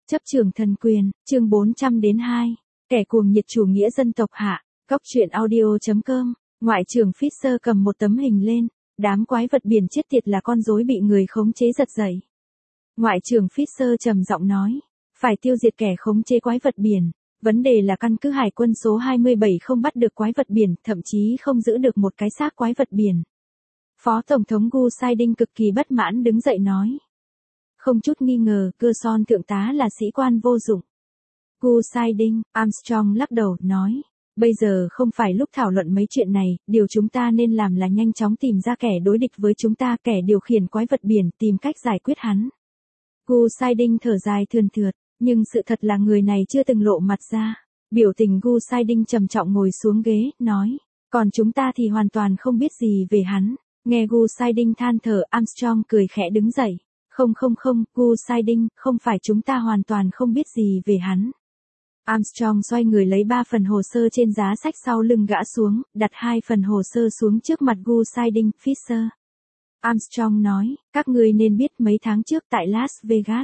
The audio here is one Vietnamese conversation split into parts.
Chấp trường thần quyền, chương 400-2. Kẻ cuồng nhiệt chủ nghĩa dân tộc hạ. Góc truyện audio.com. Ngoại trưởng Fisher cầm một tấm hình lên. Đám quái vật biển chết tiệt là con rối bị người khống chế giật dậy. Ngoại trưởng Fisher trầm giọng nói. Phải tiêu diệt kẻ khống chế quái vật biển. Vấn đề là căn cứ hải quân số 27 không bắt được quái vật biển, thậm chí không giữ được một cái xác quái vật biển. Phó Tổng thống Gu Saiding cực kỳ bất mãn đứng dậy nói. Không chút nghi ngờ, Gerson thượng tá là sĩ quan vô dụng. Gu Saiding, Armstrong lắc đầu, nói. Bây giờ không phải lúc thảo luận mấy chuyện này, điều chúng ta nên làm là nhanh chóng tìm ra kẻ đối địch với chúng ta, kẻ điều khiển quái vật biển, tìm cách giải quyết hắn. Gu Saiding thở dài thườn thượt, nhưng sự thật là người này chưa từng lộ mặt ra. Biểu tình Gu Saiding trầm trọng ngồi xuống ghế, nói. Còn chúng ta thì hoàn toàn không biết gì về hắn. Nghe Gu Saiding than thở, Armstrong cười khẽ đứng dậy. Không, Gu Saiding, không phải chúng ta hoàn toàn không biết gì về hắn. Armstrong xoay người lấy 3 phần hồ sơ trên giá sách sau lưng gã xuống, đặt 2 phần hồ sơ xuống trước mặt Gu Saiding, Fisher. Armstrong nói, các ngươi nên biết mấy tháng trước tại Las Vegas.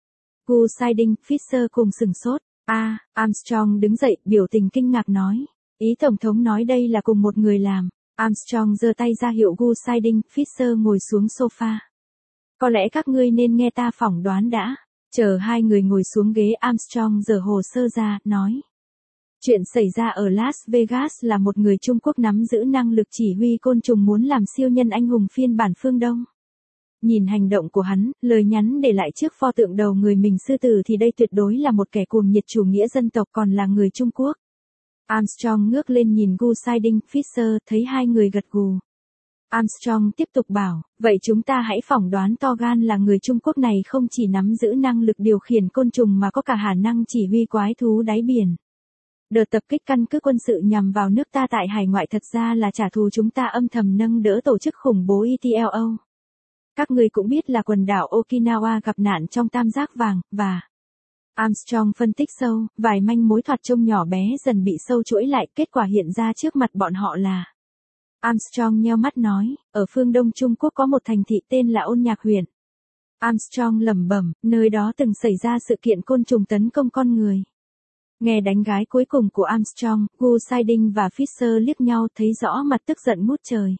Gu Saiding, Fisher cùng sửng sốt. Armstrong đứng dậy, biểu tình kinh ngạc nói. Ý Tổng thống nói đây là cùng một người làm. Armstrong giơ tay ra hiệu Gu Saiding, Fisher ngồi xuống sofa. Có lẽ các ngươi nên nghe ta phỏng đoán đã. Chờ hai người ngồi xuống ghế, Armstrong giở hồ sơ ra, nói. Chuyện xảy ra ở Las Vegas là một người Trung Quốc nắm giữ năng lực chỉ huy côn trùng muốn làm siêu nhân anh hùng phiên bản phương Đông. Nhìn hành động của hắn, lời nhắn để lại trước pho tượng đầu người mình sư tử thì đây tuyệt đối là một kẻ cuồng nhiệt chủ nghĩa dân tộc còn là người Trung Quốc. Armstrong ngước lên nhìn Gu Saiding, Fisher, thấy hai người gật gù. Armstrong tiếp tục bảo, vậy chúng ta hãy phỏng đoán to gan là người Trung Quốc này không chỉ nắm giữ năng lực điều khiển côn trùng mà có cả khả năng chỉ huy quái thú đáy biển. Đợt tập kích căn cứ quân sự nhằm vào nước ta tại hải ngoại thật ra là trả thù chúng ta âm thầm nâng đỡ tổ chức khủng bố ETLO. Các người cũng biết là quần đảo Okinawa gặp nạn trong tam giác vàng, và... Armstrong phân tích sâu, vài manh mối thoạt trông nhỏ bé dần bị sâu chuỗi lại, kết quả hiện ra trước mặt bọn họ là... Armstrong nheo mắt nói, ở phương Đông Trung Quốc có một thành thị tên là Ôn Nhạc huyện. Armstrong lẩm bẩm, nơi đó từng xảy ra sự kiện côn trùng tấn công con người. Nghe đánh gái cuối cùng của Armstrong, Gu Saiding và Fisher liếc nhau thấy rõ mặt tức giận ngút trời.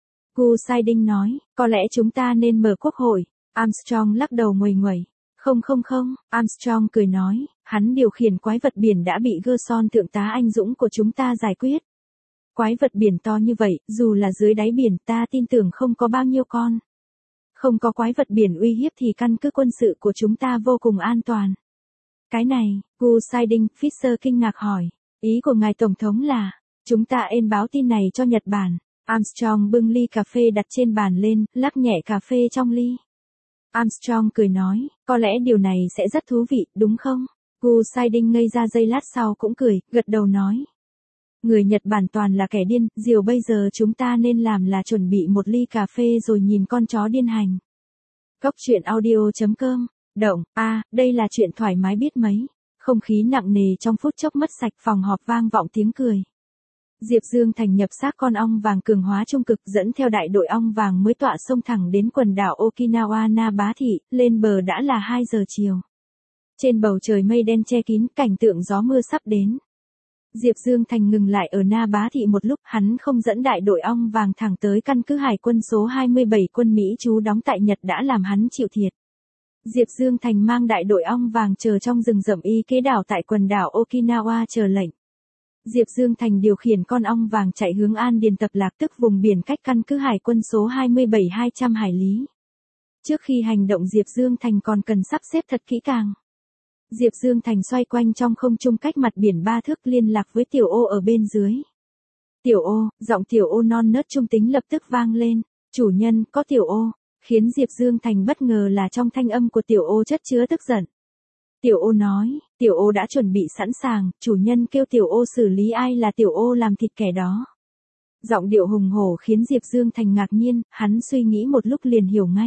Gu Saiding nói, có lẽ chúng ta nên mở quốc hội. Armstrong lắc đầu nguầy nguẩy. Không, Armstrong cười nói, hắn điều khiển quái vật biển đã bị Gerson thượng tá anh dũng của chúng ta giải quyết. Quái vật biển to như vậy, dù là dưới đáy biển ta tin tưởng không có bao nhiêu con. Không có quái vật biển uy hiếp thì căn cứ quân sự của chúng ta vô cùng an toàn. Cái này, Gu Saiding, Fisher kinh ngạc hỏi, ý của ngài Tổng thống là, chúng ta ên báo tin này cho Nhật Bản. Armstrong bưng ly cà phê đặt trên bàn lên, lắc nhẹ cà phê trong ly. Armstrong cười nói, có lẽ điều này sẽ rất thú vị, đúng không? Gu Saiding ngây ra giây lát sau cũng cười, gật đầu nói. Người Nhật Bản toàn là kẻ điên, điều bây giờ chúng ta nên làm là chuẩn bị một ly cà phê rồi nhìn con chó điên hành. Góc truyện audio.com. Động, đây là chuyện thoải mái biết mấy. Không khí nặng nề trong phút chốc mất sạch, phòng họp vang vọng tiếng cười. Diệp Dương Thành nhập xác con ong vàng cường hóa trung cực dẫn theo đại đội ong vàng mới tọa sông thẳng đến quần đảo Okinawa Na Bá Thị, lên bờ đã là 2 giờ chiều. Trên bầu trời mây đen che kín, cảnh tượng gió mưa sắp đến. Diệp Dương Thành ngừng lại ở Na Bá Thị một lúc, hắn không dẫn đại đội ong vàng thẳng tới căn cứ hải quân số 27 quân Mỹ trú đóng tại Nhật đã làm hắn chịu thiệt. Diệp Dương Thành mang đại đội ong vàng chờ trong rừng rậm y kế đảo tại quần đảo Okinawa chờ lệnh. Diệp Dương Thành điều khiển con ong vàng chạy hướng An Điền tập lạc, tức vùng biển cách căn cứ hải quân số 27 200 hải lý. Trước khi hành động Diệp Dương Thành còn cần sắp xếp thật kỹ càng. Diệp Dương Thành xoay quanh trong không trung cách mặt biển 3 thước liên lạc với Tiểu Ô ở bên dưới. Tiểu Ô, giọng Tiểu Ô non nớt trung tính lập tức vang lên. Chủ nhân, có Tiểu Ô. Khiến Diệp Dương Thành bất ngờ là trong thanh âm của Tiểu Ô chất chứa tức giận. Tiểu Ô nói, Tiểu Ô đã chuẩn bị sẵn sàng, chủ nhân kêu Tiểu Ô xử lý ai là Tiểu Ô làm thịt kẻ đó. Giọng điệu hùng hổ khiến Diệp Dương Thành ngạc nhiên, hắn suy nghĩ một lúc liền hiểu ngay.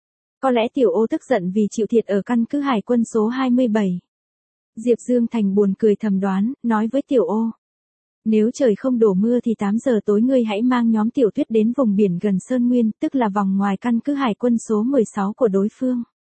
Có lẽ Tiểu Ô tức giận vì chịu thiệt ở căn cứ hải quân số 27. Diệp Dương Thành buồn cười thầm đoán, nói với Tiểu Ô. Nếu trời không đổ mưa thì 8 giờ tối ngươi hãy mang nhóm Tiểu Tuyết đến vùng biển gần Sơn Nguyên, tức là vòng ngoài căn cứ hải quân số 16 của đối phương.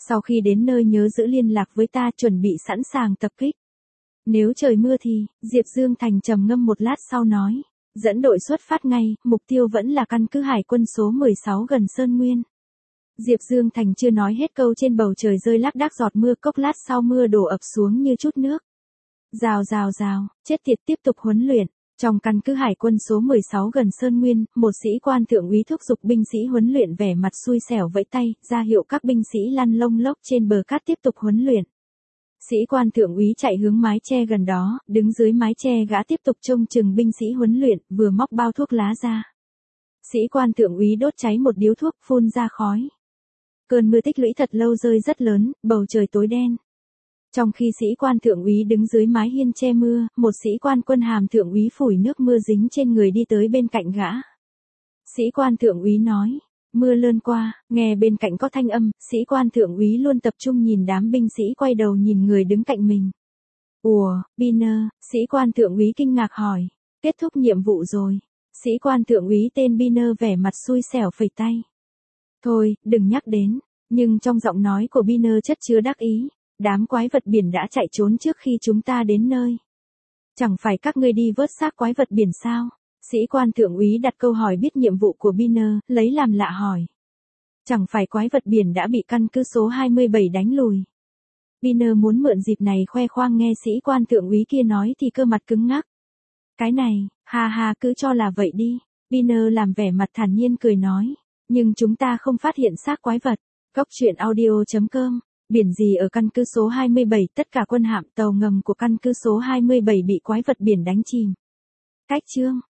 Sau khi đến nơi nhớ giữ liên lạc với ta, chuẩn bị sẵn sàng tập kích. Nếu trời mưa thì, Diệp Dương Thành trầm ngâm một lát sau nói. Dẫn đội xuất phát ngay, mục tiêu vẫn là căn cứ hải quân số 16 gần Sơn Nguyên. Diệp Dương Thành chưa nói hết câu, trên bầu trời rơi lác đác giọt mưa, cốc lát sau mưa đổ ập xuống như chút nước. Rào rào rào, chết tiệt, tiếp tục huấn luyện. Trong căn cứ hải quân số 16 gần Sơn Nguyên, một sĩ quan thượng úy thúc giục binh sĩ huấn luyện vẻ mặt xui xẻo vẫy tay, ra hiệu các binh sĩ lăn lông lốc trên bờ cát tiếp tục huấn luyện. Sĩ quan thượng úy chạy hướng mái che gần đó, đứng dưới mái che gã tiếp tục trông chừng binh sĩ huấn luyện, vừa móc bao thuốc lá ra. Sĩ quan thượng úy đốt cháy một điếu thuốc, phun ra khói. Cơn mưa tích lũy thật lâu rơi rất lớn, bầu trời tối đen. Trong khi sĩ quan thượng úy đứng dưới mái hiên che mưa, một sĩ quan quân hàm thượng úy phủi nước mưa dính trên người đi tới bên cạnh gã. Sĩ quan thượng úy nói, mưa lơn qua, nghe bên cạnh có thanh âm, sĩ quan thượng úy luôn tập trung nhìn đám binh sĩ, quay đầu nhìn người đứng cạnh mình. Ủa, Biner, sĩ quan thượng úy kinh ngạc hỏi, kết thúc nhiệm vụ rồi. Sĩ quan thượng úy tên Biner vẻ mặt xui xẻo phẩy tay. Thôi, đừng nhắc đến, nhưng trong giọng nói của Biner chất chứa đắc ý. Đám quái vật biển đã chạy trốn trước khi chúng ta đến nơi. Chẳng phải các ngươi đi vớt xác quái vật biển sao? Sĩ quan thượng úy đặt câu hỏi biết nhiệm vụ của Biner, lấy làm lạ hỏi. Chẳng phải quái vật biển đã bị căn cứ số 27 đánh lùi. Biner muốn mượn dịp này khoe khoang, nghe sĩ quan thượng úy kia nói thì cơ mặt cứng ngắc. Cái này, ha ha, cứ cho là vậy đi. Biner làm vẻ mặt thản nhiên cười nói. Nhưng chúng ta không phát hiện xác quái vật. Góc truyện audio.com. Biển gì ở căn cứ số 27, tất cả quân hạm tàu ngầm của căn cứ số 27 bị quái vật biển đánh chìm. Cách chương